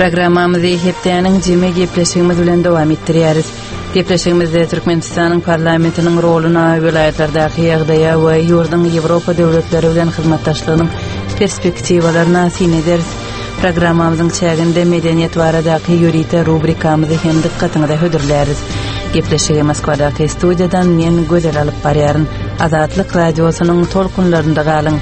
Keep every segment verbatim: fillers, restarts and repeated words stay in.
Programmamızı hepdenin jeme gepleşigimiz bilen dowam etdirýäris. Gepleşigimizde Türkmenistanyň parlamentiniň roluna, vilayetlerdeäki ýagdaýa we ýurdun Ýewropa döwletleri bilen hyzmatdaşlygynyň perspektiwalaryna syn ederiz. Programmamyzyň çäginde medeniýet baradaky ýörite rubrikamyzy hem dikkatiňizde hödürläris. Gepleşigi Moskvadaky studiýadan men gözel alyp barýaryn. Azatlyk radiosynyň tolkunlarynda galyň.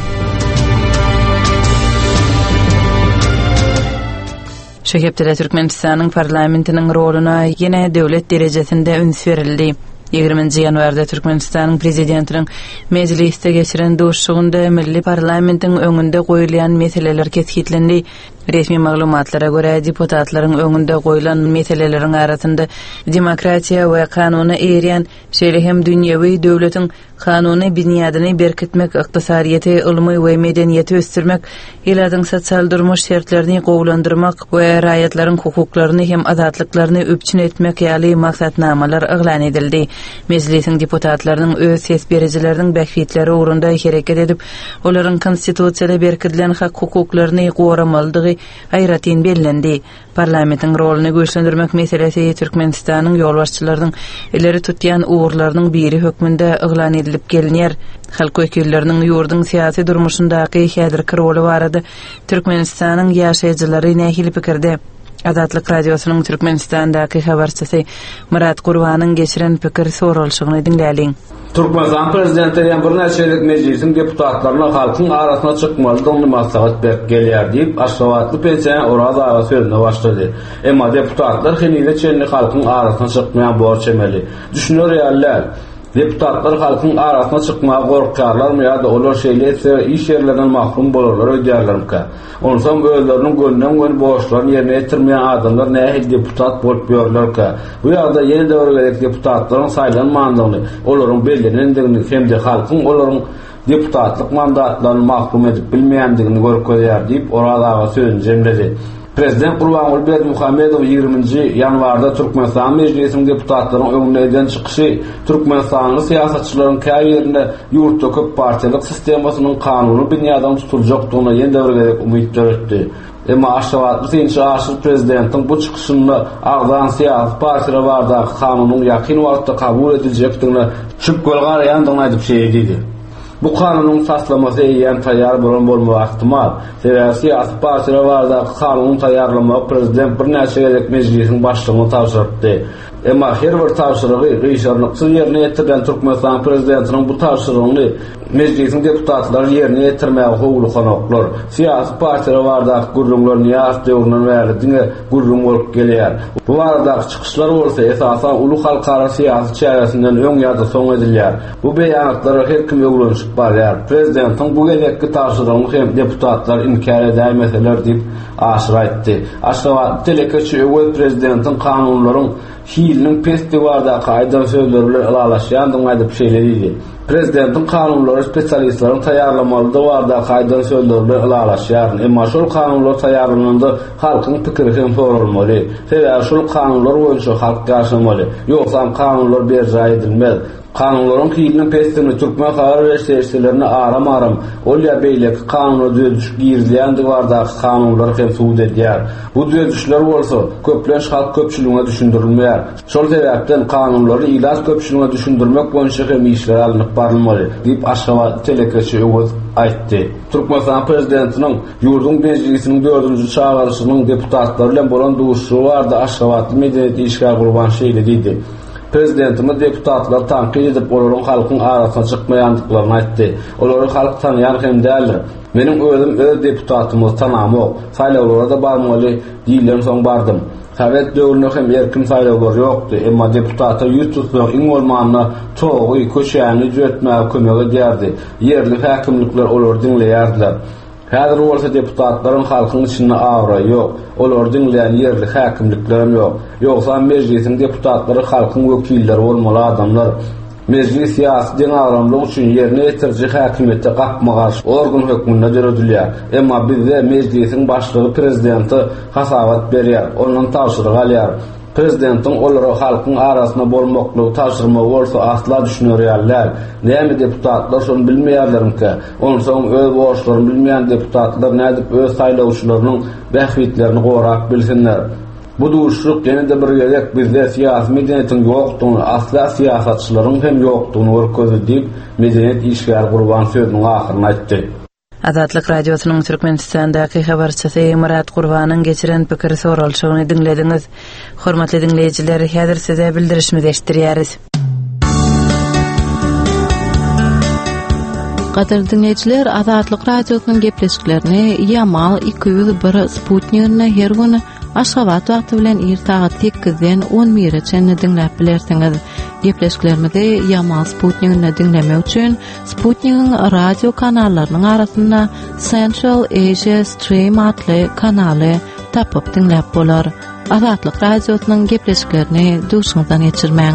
Şu hepde Türkmenistanyň parlamentiniň roluna ýene döwlet derejesinde üns berildi. ýygrüminji ýanwarda Türkmenistanyň prezidentiniň mejlisde geçiren duruşugynda milli parlamentiň öňünde goýulan meseleler kesgitlendi. Resmi maglumatlara görä deputatlaryň öňünde goýulan meseleleriň arasynda demokratiýa we kanuny eýrän, şeýle hem dünýäwi döwletiň kanuny binýadyny berkitmek, ykdysadyýety, ilmi we medeniýeti ösdürmek, ýyladyň sosial durmuş şertlerini gowlandyrmak we raýatlaryň hukuklaryny hem azatlyklaryny öpçün etmek ýaly maksatnamalar eglan edildi. Meclisiň deputatlarynyň öz ses berijileriniň bähfitleri urunda hereket edip, olaryň konstitusiýada berkitilen hak hukuklaryny goýramalydygy aýratyn bellendi. Parlamentiň rolunu güýçlendirmek meselesi Türkmenistanyň ýolbaşçylarynyň ileri tutýan uğurlarynyň biri hökmünde eglan edilip gelinýär. Halk wekilleriniň ýurdun syýasy durmuşyndaky häzirki roli barada Türkmenistanyň ýaşaýjylary nähili pikirde. Azatlyk radiosynyň Türkmenistandaky habarçysy Murat Gurbanyň geçiren pikir sorulşygyny dinläliň. Türkmenistan prezidentleri bir näçelik meclisin deputatlaryna halkyň arasyna çykmalydygyny maslahat berip gelýär diýip Aşgabatly pensiýa orada sözüne başlady. Emma deputatlar henüýde çenli halkyň arasyna çykmaýan borç emeli. Düşünýär ýalylar. Deputatlar halkyň arasyna çykmagy gorkarlarmy ýa-da olar şeýle iş ýerlerinden mahrum bolarlar öýdýärlermi? Onsoň özleriniň gönünden gön borçlaryny ýerine ýetirmeýän adamlar nähili deputat bolup ýörlerkä? Bu ýagdaý ýene döwretdäki deputatlaryň saýlanmandygyny, olaryň bellenendigini hem-de halkyň olaryň deputatlyk mandatlaryny mahrum edip bilmeýändigini görkezýär diýip orada sözüni jemledi. Prezident Gurbanguly Berdimuhammedow ýygrüminji ýanwarda Türkmenistan Mejlisiň deputatlarynyň öňüne eden çykyşy Türkmenistanyň syýasatçylaryň käýerinde ýurtda köp partiýalyk sistemasynyň kanuny binýadan tutuljakdygyna ýene döwredek umyt döretdi. Emma Aşgabatly Synçy aşyr prezidentiň bu çykyşyny agdan syýasat partiýalara bardaky kanunyň ýakyn wagtda kabul ediljekdigine şüphe garaýandygyny aýdyp şeýledi. Bu kanunyň saslamasy ýa-da taýýar bolan bolmagy ihtimal. Siyasi partiýalara bardaky kanuny taýýarlamagy prezident bir näçe gelek mejlisiň başlygyny tapşyrdy. Emma her bir tapşyrygy gyşarlyksy ýerine ýetirden Türkmenistan prezidentiniň bu tapşyrygyny mejlisiň deputatlary ýerine ýetirmäge howly kanoklar. Siyasi partiýalara bardaky gurrumlar ýa-da döwründen bäri gurrum bolup gelýär. Bu baradaky çykyşlar bolsa esasan uly halkara syýasy çägesinden öň ýa-da soň edilýär. Bu beýanatlara her kim ýoglanşyp barýar. Prezidentiň bu gelekki tapşyrygyny hem deputatlar inkar edämeseler diýip aşyr aýtdy. Aşgabat telekeçi öwet prezidentiň kanunlaryň hilinin festivalda qaydan sözleri bilen alalaşýandygyny aýdyp şeýledi. Prezidentiň kanunlary spesialistlaryň taýýarlamalyda barda qaydan sözleri bilen alalaşýar. Emma şol kanunlar taýýarlananda halkyň pikiri hem sorulmaly. Sebäbi şol kanunlar boýunça halk ýaşamaly. Ýoksa kanunlar berja edilmez. Kanunlaryň hilinin pestini türkmen habar rejestrlerini aram-aram olya beýleki kanuny düzüş girizleýändig barda kanunlar hem suwd edýär. Bu düzüşler bolsa köplenç halk köpçüligine düşündirilmeýär. Şol sebäpden kanunlary ilaç köpçüligine düşündirmek boýunça hem işler alınıp barylmaly diýip Aşgabat telekeçi öwet aýtdy. Türkmenistan prezidentiniň ýurdun mejlisiniň dördünji çağırışynyň deputatlary bilen bolan duruşugy barda Aşgabatly medeniýet işgär gurban şeýle Prezidentimiz deputatlar tanqid edip olaryň halkyň arasyna çykmaýandyklaryny aýtdy. Olary halk tanıyan hem däl. Meniň özüm öz deputatymyzy tanamok. Saýlawlara da barmaly diýilen soň bardym. Sowet döwründe hem erkin saýlawlar ýokdy. Emma deputata ýüz tutmak iň bolmanyna togy köşäni jötmäge kömek edýärdi. Yerli häkimlikler olary dinleýärdiler. Häzir bolsa deputatlaryň halkyň içinde awra ýok. Olar dinleýän yerli häkimlikler ýok. Ýoksa mejlisiň deputatlary halkyň wekilleri bolmaly adamlar. Meclis ýasy deň awramlyk üçin ýerine ýetirji häkimetde gapmagar organ hökmüne döredilýär. Emma bizde mejlisiň başlygy prezidenti hasabat berýär. Onuň tapşyrygy alýar. Prezidentin olara halkın arasında bolmaklığı taşırma olsa asla düşünürlerler. Näme deputatlar şonu bilmeýärler ki, onun soň öz borçlaryny bilmeýän deputatlar nädip öz saýlawçylarynyň bähwitlerini gorak bilsinler. Bu duşluk ýene de bir gerek bizde siyasi medeniýetiň ýokdugyny, asla siýasatçylaryň hem ýokdugyny görkezdi diýip medeniýet işgär gurban sözüniň ahyryny aýtdy. Adatlyk radiosynyň Türkmenistandaky habarçysy Murat Gurbanyň geçiren pikir soralşygyny dinlediňiz. Hormatly dinleýijiler, häzir size bildirişimizi eşitdirýäris. Gaderly dinleýijiler, Adatlyk radiosynyň gepleşiklerini Yamal iki yüz bir Sputnik'ne her güni Aşgabat wagty bilen irtaga sekizden on birçe dinläp bilersiňiz. Gepleşiklerimizi Yamal Sputnik'ne dinlemek üçin Sputnik'in radio kanallarynyň arasynda Central Asia Stream adly kanaly tapyp dinläp bolar. Adatlyk radiosynyň gepleşiklerini duşuňdan geçirmäň.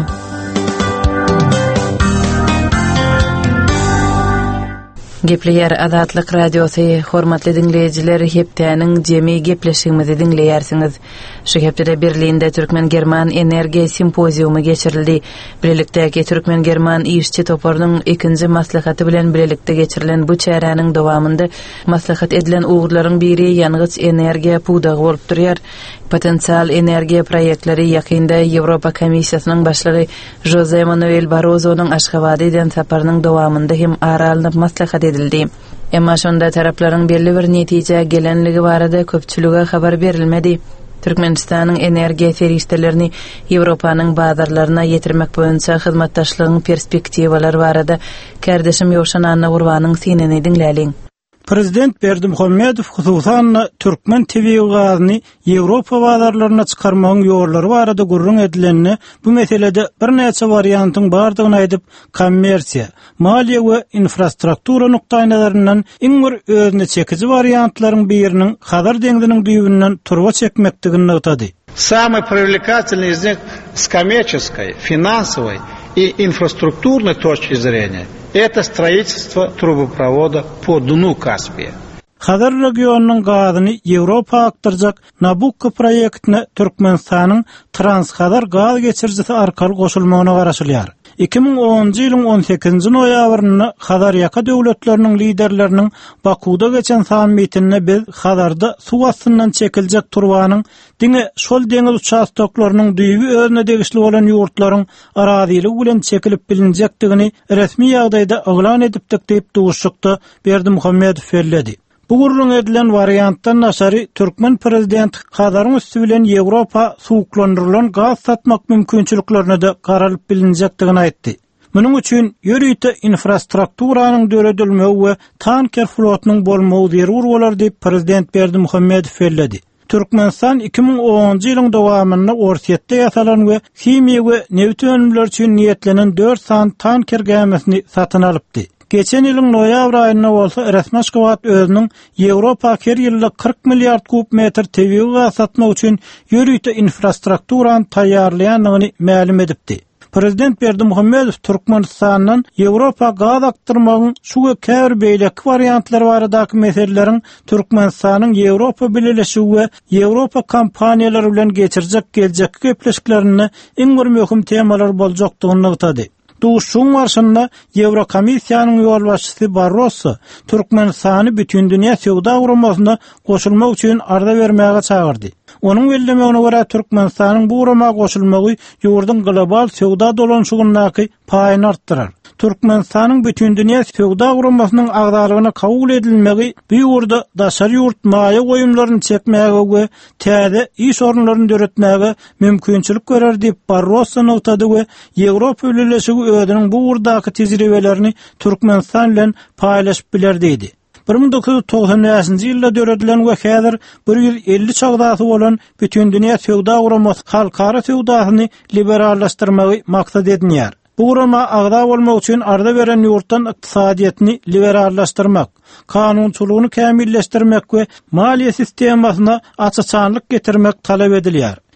Gepleýär Adatlyk radiosy, hormatly dinleýijiler, hepdeniň jemi gepleşigimizi dinleýärsiňiz. Şu hepde Berlinde Türkmen-German energiýa simpoziumy geçirildi. Birlikdäki Türkmen-German işçi toparynyň ikinji maslahaty bilen birlikde geçirilen bu çäranyň dowamında maslahat edilen ugurlaryň biri ýanygyç energiýa pudagy bolup durýar. Potensial energiýa proýektleri ýakynda Ýewropa Komissiýasynyň başlygy Jose Manuel Barroso'nyň Aşgabat eden saparynyň dowamında hem aralanyp maslahat edildi. Emma şonda taraplaryň belli bir netije gelenligi barada köpçülüge habar berilmedi. Türkmenistanyň energiýa feriştelerini Ýewropanyň bazarlaryna ýetirmek boýunça hyzmatdaşlygyň perspektiwalary barada kardeşim Ýowşan Anna Gurbanyň synini dinläliň. Prezident Berdimuhammedow hususan Türkmen T V gazyny Ýewropa bazarlaryna çykarmagyň ýollary barada gurrun edilenini, bu meselede bir näçe variantyň bardygyny aýdyp, kommersiýa, maliýe we infrastruktura nukdaýynlaryndan iň bir özüne çekiji variantlaryň biriniň Hazar deňiziniň düýbünden turba çekmekdigini ýetdi. Самый привлекательный из них с коммерческой, финансовой и инфраструктурной точки зрения – это строительство трубопровода по дну Каспия. Hazar regionunyň gazyny Ýewropa aktyrjak Nabucco proýektine Türkmenistanyň Transhazar gaz geçirjisi arkaly goşulmagyna garaşylýar. iki ming onunji ýylyň on sekizinji noýabryny Hazar ýaka döwletleriniň liderleriniň Bakuda geçen sammitinde biz Hazarda suw astyndan çekiljek turbanyň diňe şol deňiz uçastoklarynyň düýbi özüne degişli bolan ýurtlaryň araziligi bilen çekilip bilinjekdigini resmi ýagdaýda oglan edipdik diýip duşukda Berdimuhammedow bellädi. Bu gurrun edilen variantdan naşary Türkmen prezident Hazaryň üstü bilen Ýewropa suwuklandyrylan gaz satmak mümkinçiliklerini de garalyp bilinjekdigini aýtdy. Munyň üçin ýörüýte infrastrukturanyň döredilmegi we tanker flotynyň bolmagy zerur bolar diýip prezident Berdimuhammedow bellädi. Türkmenistan iki ming onunji ýylyň dowamynda Orsiýetde ýasalan we chimiýa we neft önümleri üçin niýetlenen dört san tanker gemisini satyn alypdy. Geçen ýylyň noýabr aýyna bolsa resmi Aşgabat özüniň Ýewropa her ýylda kırk milliard kub metr tebiği gaz satmak üçin ýörüýte infrastrukturany taýýarlaýanyny ma'lum edipdi. Prezident Berdimuhammedow Türkmenistanyň Ýewropa gaz aktyrmagyň şu käbir beýleki variantlary baradaky meseleleriň Türkmenistanyň Ýewropa bileşigi we Ýewropa kompaniýalary bilen geçirjek geljek gepleşiklerini iň bir möhüm temalar boljakdygyny ýetdi. Duşun barşynda Ýewrokomissiýanyň ýolbaşçysy Barroso Türkmenistany bütün dünýä sowda guramasyna goşulmak üçin arda bermäge çagyrdy. Onun bellemegine görä Türkmenistanyň bu guramaga goşulmagy ýurdun global sowda dolanşygyny paýyny artdyrar. Türkmenistanyň bütün dünýä sowda guramasynyň agdalygyna kabul edilmegi bu ýurda daşary ýurt maýa goýumlaryny çekmäge we täze iş orunlaryny döretmäge mümkinçilik görer diýip Barroso notady we Ýewropa bileşigi özüniň bu ýurdaky tejribelerini Türkmenistan bilen paýlaşyp biler diýdi. bir ming dokuz yüz togsan beşinji ýylda döredilen we häzir bir yüz elli çagdaty bolan bütün dünýä sowda guramasy halkara sowdasyny liberallaşdyrmagy maksat edilýär. Bu gurama agda bolmak üçin arda beren ýurtdan ykdysadyetini liberallaşdyrmak, kanunçylygyny kämilleşdirmek we maliýe sistemasyna açyçanlyk getirmek talap edilýär.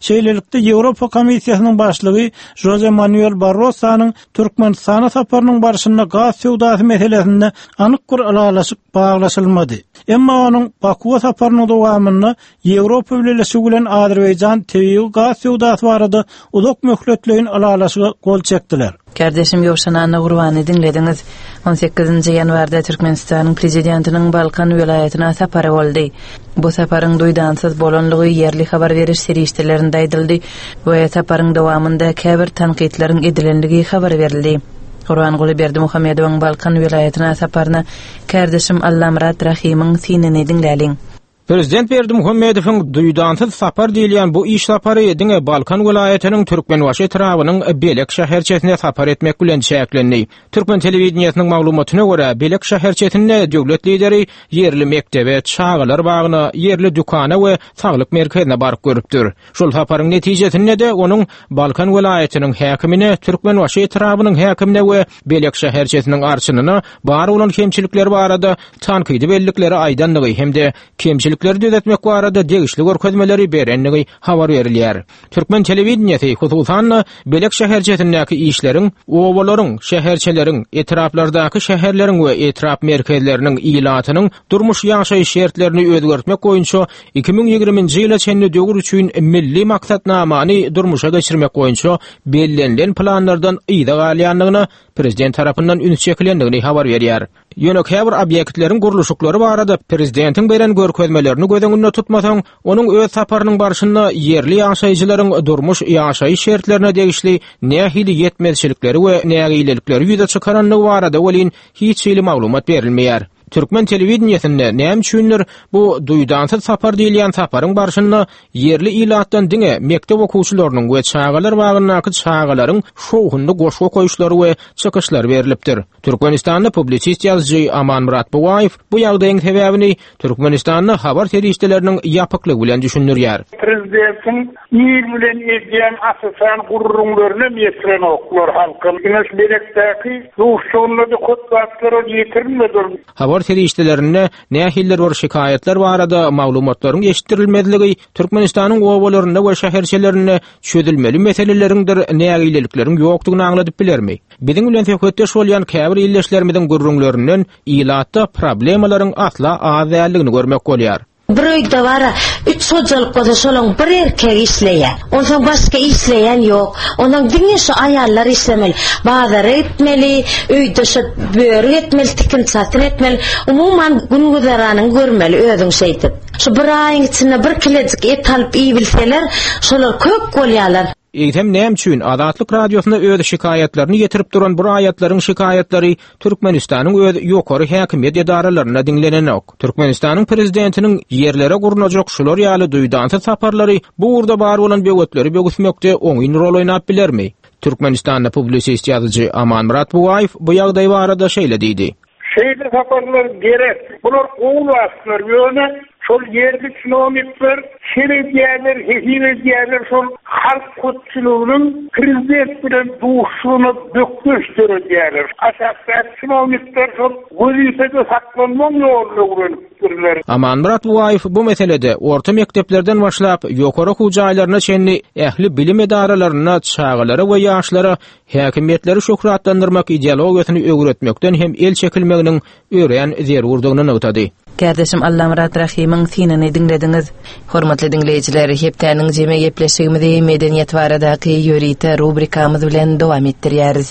Şeýlelikde Ýewropa Komissiýasynyň başlygy Jose Manuel Barrosanyň Türkmenistana saparynyň barşyna gaz sowdasy meselesinde anyk bir alalaşyk baglaşylmady. Emma onuň Bakuwa saparynyň dowamyny Ýewropa bileşigi bilen Azerbaýjan tebii gaz sowdasy barada uzak möhletleýin alalaşyga gol çekdiler. Kardeşim Ýowşanany Gurbany dinlediňiz. on sekizinji ýanwarda Türkmenistanyň prezidentiniň Balkan welaýatyna sapary boldy. Bu saparyň duýdansyz bolanlygy ýerli habar beriş serişdelerinde aýdyldy we saparyň dowamında käbir tanqidleriň edilenligi habar berildi. Gurban Guly Berdimuhammedowyň Balkan welaýatyna saparyna kardeşim Allamrat Rahimiň sinini dinläliň. Prezident Berdimuhammedowyň duýdansyz sapar diýilýän bu iş sapary diňe Balkan welaýatynyň Türkmenbaşy etrabynyň Belek şäherçesine sapar etmek bilen çäklendi. Türkmen telewizionynyň maglumatyna görä, Belek şäherçesinde döwlet lideri ýerli mektebe, çağalar bagyna, ýerli dükana we saglyk merkezine baryp görüpdir. Şol saparyň netijesinde de onuň Balkan welaýatynyň häkimine, Türkmenbaşy etrabynyň häkimine we Belek şäherçesiniň arşynyna bar bolan kemçilikler barada tanqidi bellikleri aýdanlygy hemde kemçilik düzetmek barada degişli görkezmeleri berenligi habar berilýär. Türkmen telewizionyasy hususan Belek şäherçesindäki işleriň, owalaryň, şäherçeleriň, etraplardaky şäherleriň we etrap merkezleriniň ilatynyň durmuş ýaşaýyş şertlerini özgertmek goýunça iki ming ýigriminji ýyla çenli döwür üçin milli maksatnamany durmuşa geçirmek goýunça bellenlen planlardan ýyda galýanlygyna prezident tarapyndan üns çekilendigini habar berýär. Ýöne käbir obýektleriň guruluşyklary barada prezidentiň beren görkezmelerini gözeňinde tutmasaň, onuň öz saparynyň barşyna ýerli ýaşaýjylaryň durmuş ýaşaýyş şertlerine degişli nähili ýetmezçilikleri we nägilelikleri ýüze çykaranlygy barada welin hiç ýyly maglumat berilmeýär. Türkmen telewizionyasynda näme üçindir bu duýdansyz sapar diýilýän saparyň barşyna ýerli ilatdan diňe mektep okuwçylarynyň we çağalar bagynaky çağalaryň şoğunda goşgo koýuşlary we çykyşlar berilipdir. Türkmenistanda publisist ýazgy Aman Murat Bugaýew bu ýagdaýyň sebäbini Türkmenistanyň habar terişdeleriniň ýapyklygy bilen düşünýär. Prezidentiň ýer bilen edýän asasan gurrunlaryna metren oklar halkym. Güneş berekdäki ruhsonlary kotbatlary ýetirmedir. Habar terişdelerine nähiller we şikayetler barada maglumatlaryň eşitdirilmediligi Türkmenistanyň owalaryna we şäherçelerine çözülmeli meseleleriňdir, nägilelikleriň ýokdugyny aňladyp bilermi? Biziň bilen söhbetdeş bolýan käbir ýerleşlerimiň gurrunlarynyň ilatda problemalaryň asla az däldigini görmek bolýar. Bir öýde bara üç hojalyk bolsa şolaň bir erkek işleýär. Ondan başga işleýän ýok. Ondan diňe şu aýallar işlemeli. Bazar etmeli, öýde şu böwrü etmeli, tikin satyn etmeli. Umumyň gün güzaranyň görmeli özüň şeýtip. Şu bir aýyň içinde bir kilecik et alyp iý bilseler, şolar köp bolýarlar. Eýtem näme üçin Adatlyk radiosunda öz şikayetlerini getirip duran bu aýatlaryň şikayetleri Türkmenistanyň öz ýokary häkimiýet edaralaryna dinlenenok. Türkmenistanyň prezidentiniň ýerlere gurnajak şular ýaly duýdansyz saparlary bu urda bar bolan böwetleri bögüsmekde oňyn rol oýnap bilermi? Türkmenistanda publisist ýazgy Aman Murat Bugaýew bu ýagdaý barada şeýle diýdi. Şeýle saparlar gerek. Bular oňlaslar ýöne şol yerli çinovnikler, şerediyerler, hehirediyerler şol halk kötçülüğünün prezident bilen duşluğunu dökmüştür diyerler. Asaslar çinovnikler şol vazifede saklanmam yolunu uğranıptırlar. Aman Murat Bugaýew bu meselede orta mekteplerden başlap ýokary okuw jaýlaryna çenli ähli bilim edaralaryna, çağalara we ýaşlara häkimiýetleri şöhratlandyrmak ideologiýasyny öwretmekden hem el çekilmeginiň öýren zerurdygyny notady. Kardeşim Allamrat Rahimiň sinini dinlediňiz. Hormatly dinleýijiler, hepdeniň jeme gepleşigimizi medeniýet baradaky ýörite rubrikamyz bilen dowam etdirýäris.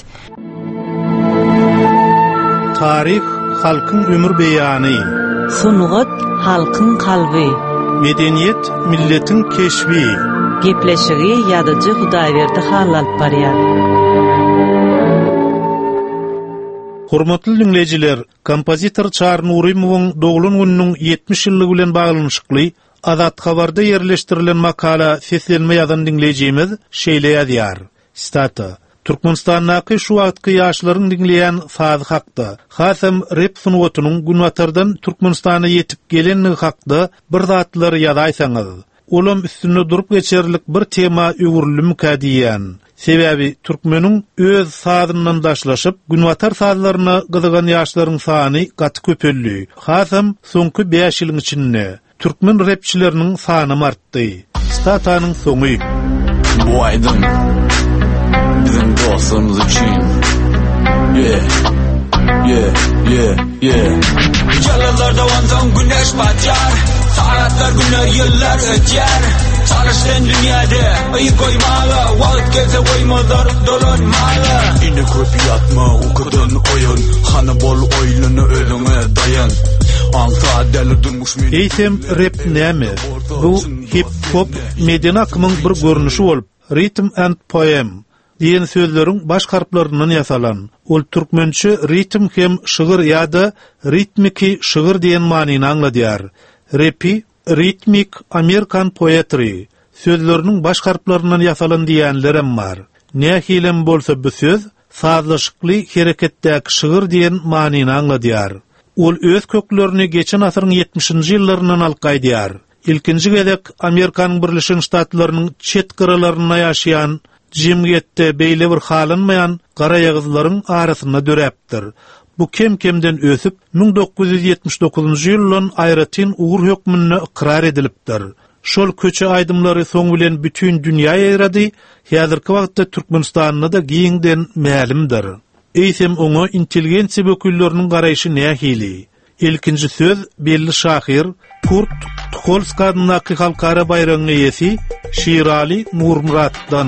Tarih halkyň ömür beýany. Sungat halkyň kalby. Medeniýet milletiň keşbi. Gepleşigi ýadyjy Hudaýberdi hal alyp barýar. Hormatly dinleyijiler, kompozitor Çar Nurimowyň dogulun gününiň ýetmiş ýyllygy bilen baglanyşykly Azat Habarda ýerleşdirilen makala seslenme ýazan dinlejimiz şeýle ýazýar. Stata: Türkmenistanyň şu wagtky ýaşlaryň dinleýän saz hakda, hasam rap sunuwatynyň günwatardan Türkmenistana ýetip gelenligi hakda bir zatlary ýazaýsaňyz, olam üstünde durup geçerlik bir tema öwürlüm kadiýän. Sebäbi türkmeniň öz sazyndan daşlaşyp günwatar sazlaryna gyzygan ýaşlaryň sany gaty köpeldi. Hasam soňky beş ýylyň içinde türkmen rapçileriniň sany artdy. Statanyň soňy Bu aydın bizim dostlarımız için. Yeah, yeah, yeah, yeah. Yalanlarda vandan güneş batar, saatler günler yıllar öter. Çalıştığın dünyada ayı koymalı, vakit gelse koymalar dolanmalı. İni köp yatma okudun oyun, hanı bol oylunu ölüne dayan. Eýsem rap näme? Bu hip hop medeni akymyň bir görnüşi bolup, rhythm and poem diýen sözleriň baş harflerinden ýasalan. Ol türkmençe rhythm hem şygyr ýa-da ritmiki şygyr diýen manyny angladýar. Rapi rhythmic American poetry sözleriniň baş harflerinden ýasalan diýenlerem bar. Nähilem bolsa bu söz sazlaşykly hereketdäki şygyr diýen manyny angladýar. Ol öz köklerini geçen asyryň ýetmişinji ýyllarynyň alqaýdýar. İlkinji gezek Amerikanyň Birleşik Ştatlarynyň çet gyralaryna ýaşaýan jemgyýetde beýle bir halanmaýan gara ýagyzlaryň arasyna döräpdir. Bu kem-kemden ösüp ming dokuz ýüz ýetmiş dokuzunji ýylyň aýratyn ugur hökmüne ikrar edilipdir. Şol köçe aýdymlary soň bilen bütün dünýä ýaýrady, häzirki wagtda Türkmenistanyna da giňden mälimdir. Eýsem oňa intelligensiýa bökülleriniň garaýşy nähili? Ilkinji söz belli şahyr Kurt Tucholskyň halkara baýramyny ýesi Şirali Nurmuratdan.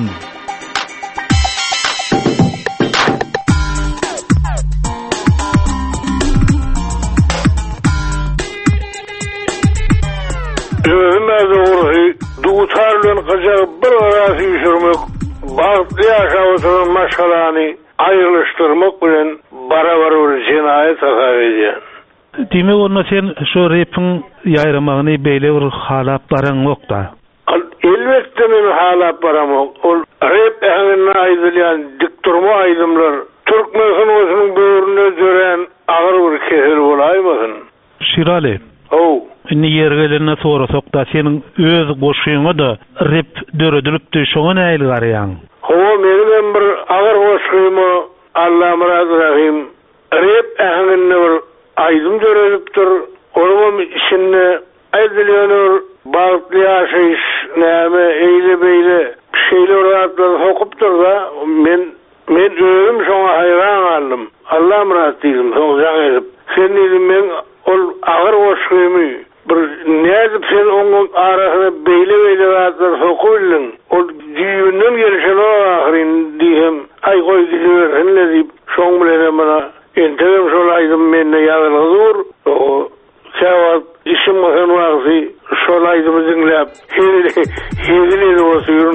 Ömürde uğraşı, duğutarlığın kaçağı bir arası yüşürmek, bağıtlı yaşavatının maşgalani ayrılıştırmak bilen barabar bir cinayet hata edýän. Dime onda sen şu rapin ýaýramagyny beýle bir halap baraň ýokda. Elbetde men halap baram ýok. Ol rap ähline aýdylýan dikturma aýdymlar Türkmen özüniň böwrüne dören agyr bir kesel bolaýmasyn. Şirali. Oh. Inni ýergelerine sorasak da senin öz goşuýyňa da rap döredilipdi, şoňa näil garaýan? Howa menim bir agyr goşuýymy Allah murad rahim rap ähline bir aýdym döredipdir. Onuň içinde aýdylýanlar bagtly ýaşaýyş näme eýle beýle şeýler atlar hokupdyr da men men özüm şoňa haýran galdym. Allah murad diýdim, soňa gelip sen diýdim men ol agyr goşuýymy bir nädip sen oňun arasyna beýle beýle atlar hokulyň. Ol diýünden gelişen ahyryn diýem ay goý diýerler diýip şoň bilen bana entegem şol aýdym menne ýazylyr. O Sewat işim mehn wagty şol aýdymy dinläp hezili bolsyn.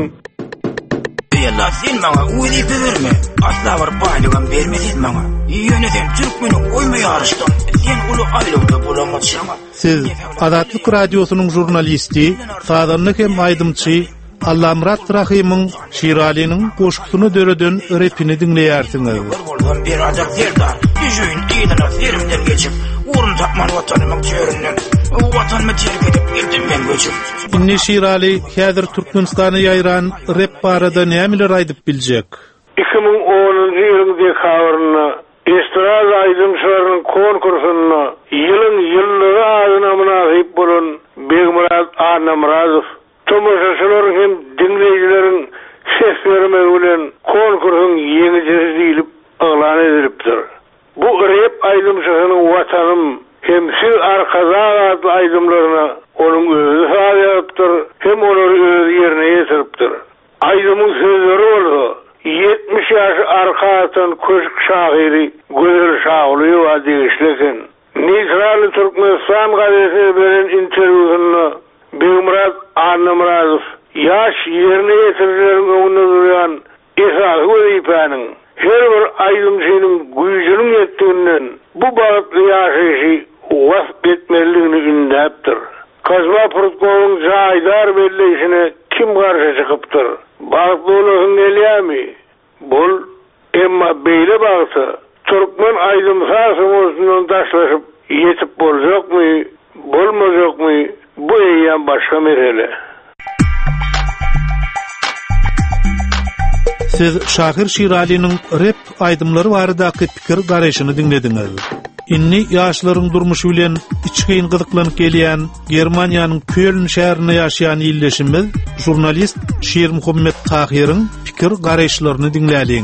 Ýa-da sen maňa uýdy berme. Asla bir baýlygam bermedin maňa. Ýönetem türkmeni oýma ýaryşdan. Sen uly aýlygda bolamatşama. Siz Azatlyk radiosynyň jurnalisti, sadanlyk hem aýdymçy Allah Murat Rahimyň Şiraliniň goşgusyny döreden repini dinleýärsiňiz. Bolgan bir ajak zerdar. Düjüň ýygyna zerimden geçip, urun tapman watanynyň çöreğinden. Watanymy terk edip geldim men göçüp. Inni Şirali häzir Türkmenistany ýaýran rep barada nämeler aýdyp biljek? iki ming onunji ýylyň dekabrynda estrada aýdymçylarynyň konkursyna ýylyň ýyllygy adyna munasip bolan Begmurat Anamrazow tomoşaçylaryň hem dinleýijileriň ses bermegi bilen konkursyň ýeňijisi diýilip elan edilipdir. Bu rep aýdymçysynyň watanym hem şu arkaza adlı aydımlarına onun özü sağlayıptır, hem onları öz yerine yetiriptir. Aydımın sözleri oldu. yetmiş yaş arka atan köşk şahiri Güzel Şahlı'yı vadi işlekin. Nisralı Türkmenistan gazetesi veren intervyusunu Begmurat Anamrazow yaş yerine yetiricilerin önüne duruyan esası vazifenin her bir aydımçının gücünün ettiğinden bu bağıtlı yaşayışı vasp etmeliğini ündäpdir. Kazma Protkol'un caydar belleyişine kim karşı çıkıptır? Bağıtlı olasın neliyami? Bol emma beyle bağıtı Türkmen aydımsası olsundan taşlaşıp yetip bolacak mı? Bolmayacak mı? Bu eýýän başga merhele. Siz Şahir Şirali'nin rap aydımları baradaky pikir garaýşyny dinlediňiz. Inni ýaşlaryň durmuşy bilen içgin gyzyklanyp gelýän Germaniýanyň Köln şäherinde ýaşaýan ýylleşimiz jurnalist Şer Muhammed Tahiryň pikir garaşlaryny dinläliň.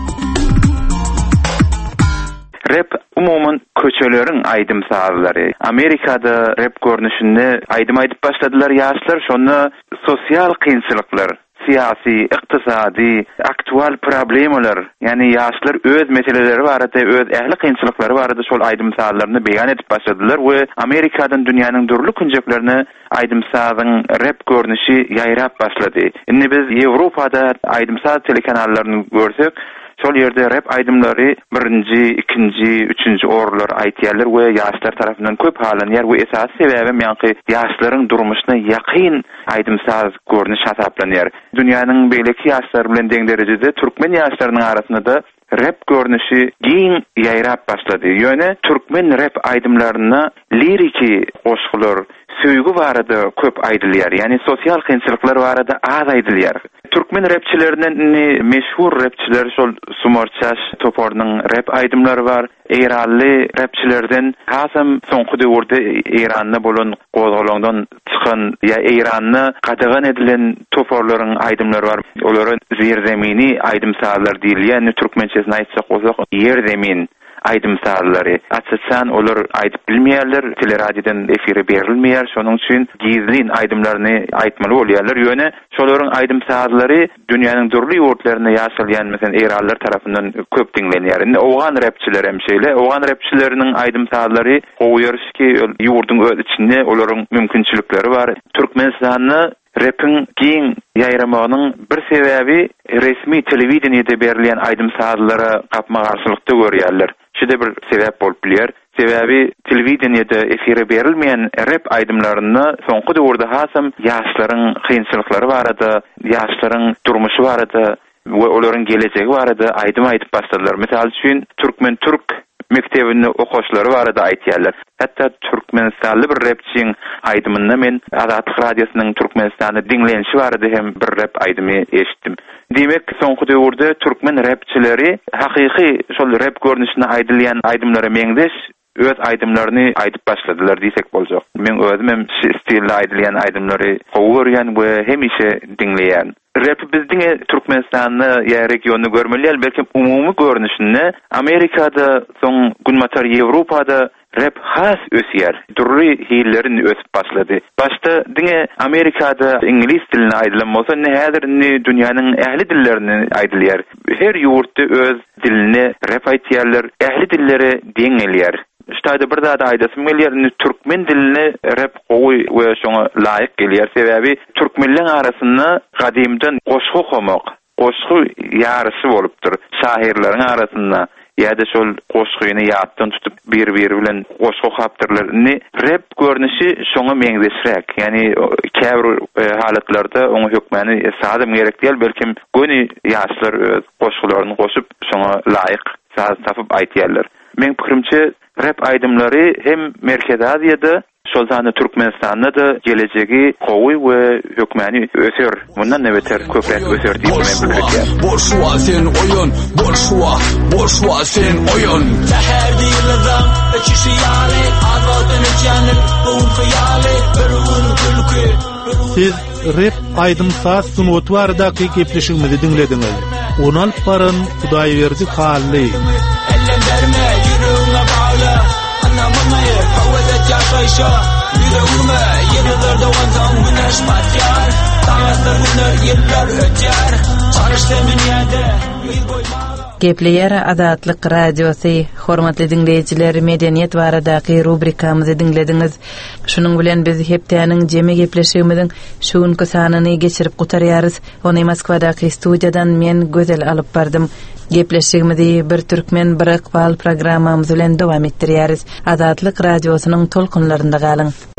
Rap umuman köçelerin aydymsazlary. Amerikada rap görnüşinde aydym aýdyp başladylar ýaşlar, şonu sosial kynçylyklar, siyasi, iqtisadi, aktual problemler, yani ýaşlar öz meseleleri barada, öz ähli kynçylyklary barada şol aydymsazlaryny beýan edip başladylar we Amerikadan dünýäniň durly künjeklerini aydymsazyň rap görnüşi ýaýrap başlady. Indi biz Ýewropada aydymsaz telekanallaryny görsek, şol ýerde rap aydymlary birinji, ikinji, üçünji orlar aýtýarlar we ýaşlar tarapyndan köp halanýar we esas sebäbi ýa-ni ýaşlaryň durmuşyna ýakyn aydymsaz görnüş hasaplanýar. Dünýäniň beýleki ýaşlar bilen deň derejede türkmen ýaşlarynyň arasynda da rap görnüşi giň ýaýrap başlady. Ýöne türkmen rap aydymlaryna liriki goşgular, söýgü barada köp aýdylýar. Ýani sosial kynçylyklar barada az aýdylýar. Türkmen rapçilerinden meşhur rapçiler şol Sumarçaş Topornyň rap aýdymlary bar. Eýranly rapçilerden hasam soňky döwürde Eýranda bolan gozgolongdan çykan ýa Eýranny gadagan edilen toporlaryň aýdymlary bar. Olary Zerzemini aýdymsazlar diýilýär. Türkmençesini aýtsak bolsak Yerzemin aýdymsazlary. Açyçan olar aýdyp bilmeýärler, teleradiodan efire berilmeýär. Şonuň üçin gizlin aýdymlaryny aýtmaly bolýarlar. Ýöne şolaryň aýdymsazlary dünýäniň durly ýurtlaryna ýaşalýan meselem Eýranlar tarapyndan köp dinlenýär. Owgan rapçiler hemşeýle, owgan rapçileriniň aýdymsazlary goýarşky ýurduň öz içinde olaryň mümkinçilikleri bar. Türkmenistanyny rapin giň ýaýramagynyň bir sebäbi resmi telewideniyede berilýän aýdymsazlara gapma garşylykda görýärler. Şeýle bir sebäp bolup bilýär. Sebäbi telewideniyede efire berilmeýän rap aýdymlaryny soňky döwürde hasam ýaşlaryň kynçylyklary barada, ýaşlaryň durmuşy barada we olaryň gelejegi barada aýdym aýdyp başladylar. Mesal üçin Türkmen Türk mektebinde okuwçylary barada aýtýarlar. Hatda Türkmenistanly bir rapçiň aýdymyny men Azatlyk radiosynyň Türkmenistanda dinlenişi barada hem bir rap aýdymy eşitdim. Demek soňky döwürde türkmen rapçileri hakyky şol rap görnüşine aýdylýan aýdymlara meňdeş öz aýdymlaryny aýdyp başladylar diýsek boljak. Men özüm hem stilde aýdylýan aýdymlary gowurýan we hemişe dinleýän. Rap bizdiň Türkmenistanyny ýa regiony görmelýär, belki umumy görnüşini Amerikada, soň günmatar Ýewropada rap has ösýär. Durry hillerin ösüp başlady. Başta diňe Amerikada ingliz dilini aýdylan bolsa, näder dünýäniň ähli dillerini aýdylýar. Her ýurtda öz dilini rap aýtýarlar, ähli dilleri deň elýär. Ştaýda bir zat aýdasym gelýär, türkmen dilini rap gowy we şoňa laýyk gelýär. Sebäbi türkmenler arasynda gadymdan goşgu homak, goşgu ýarysy bolupdyr. Şahirleriň arasynda ýa-da şol goşgyny ýatdan tutup bir-biri bilen goşgu hapdyrlaryny rap görnüşi şoňa meňdeşrek. Ýani käbir halatlarda oňa hökmäni sadym gerek diýil, belkim göni ýaşlar öz goşgularyny goşup şoňa laýyk saz tapyp aýtýarlar. Men pikirimçe rap aýdymlary hem Merkez Aziýada, şol zany Türkmenistanda da gelejegi gowy we hökmäni öser. Mundan nebeter köprek öser diýip men pikirdim. Boşwa sen oyun, boşwa, boşwa sen oyun. Täher diýilýän öküşi ýaly, adwatyny janyp, bu hyýaly, bir gün gülki. Siz rap aýdymsaz sunuwat baradaky gepleşigimizi dinlediňiz. Onal paran Hudaýberdi hally. Ellerime yüreğime bağlı, anlamını havadat yaşayışa. Yüreğime yenilerde vantan güneş batyar. Dağıtlar günler yıllar ötyer. Çalıştı dünyada bir boymalı. Gepleýär Azatlyk radiosy, hormatly dinleýijiler, medeniýet baradaky rubrikamyzy dinlediňiz. Şunuň bilen biz hepdeniň jeme gepleşigimiziň şu günki sanyny geçirip gutarýarys. Ony Moskwadaky studiýadan men gözel alyp bardym. Gepleşigimizi bir türkmen bir ykbal programmamyz bilen dowam etdirýäris. Azatlyk radiosynyň tolkunlarynda galyň.